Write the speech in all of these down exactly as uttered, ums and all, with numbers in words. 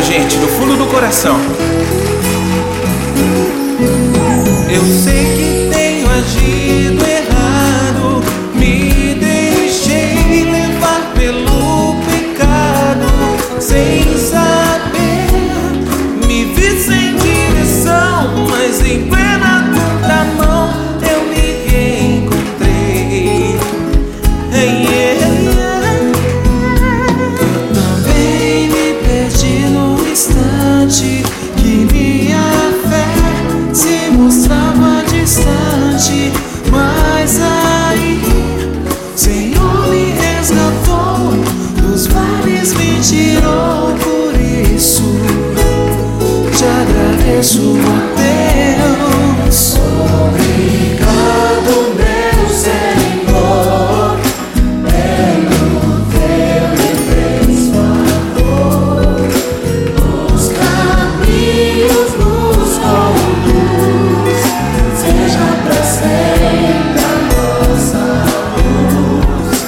gente, do fundo do coração. Eu sei que tenho agido errado, me deixei levar pelo pecado, sem saber, me vi sem direção, mas em plena contramão eu me reencontrei. Hey, yeah, yeah. Eu também me perdi no instante que minha fé se mostrava distante, mas aí Senhor me resgatou, dos vales me tirou. Por isso te agradeço, a Deus. Obrigado, meu Senhor, pelo teu imenso amor. Os caminhos nos conduz, seja pra sempre a nossa luz.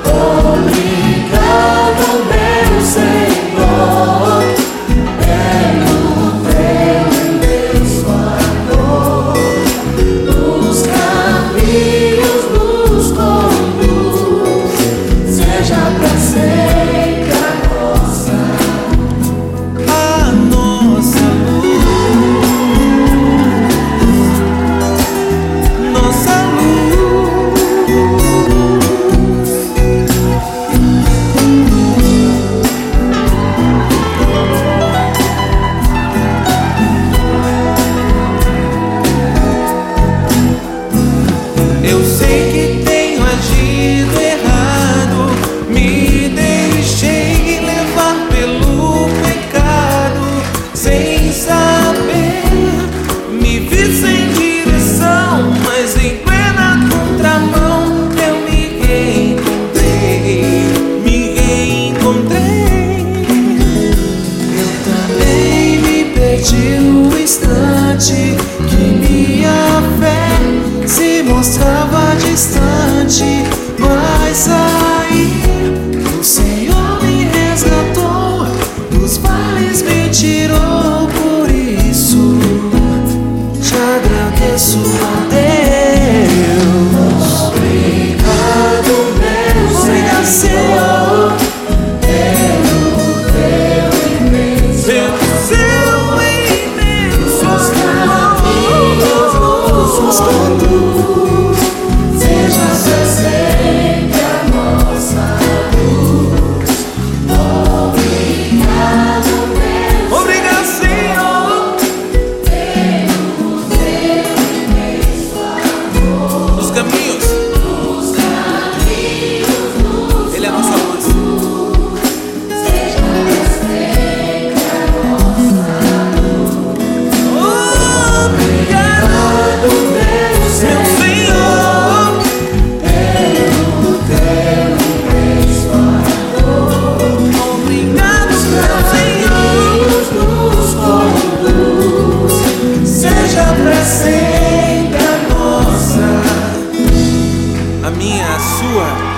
Obrigado, meu Senhor, pelo teu imenso amor. Os caminhos nos conduz, seja pra sempre a nossa, a nossa luz, nossa luz. Eu sei que tenho agido errado, me deixei levar pelo pecado, sem saber, me vi sem direção, mas em plena contramão eu me reencontrei, me reencontrei. Eu também me perdi no instante que minha fé se mostrava distante, mas aí o Senhor me resgatou, dos vales me tirou. Por isso te agradeço, a Deus. Obrigado, meu Obrigado, Senhor, pelo teu imenso seu imenso amor. Nos conduz, seja pra sempre a nossa luz. Obrigado, meu Obrigado, Senhor, pelo teu imenso amor. Os caminhos, Os caminhos nos Ele é a nossa luz. seja pra sempre a nossa luz. Obrigado, meu Senhor, pelo teu imenso amor. Obrigado, meu Senhor, nos conduz, seja pra sempre a nossa, A minha, a sua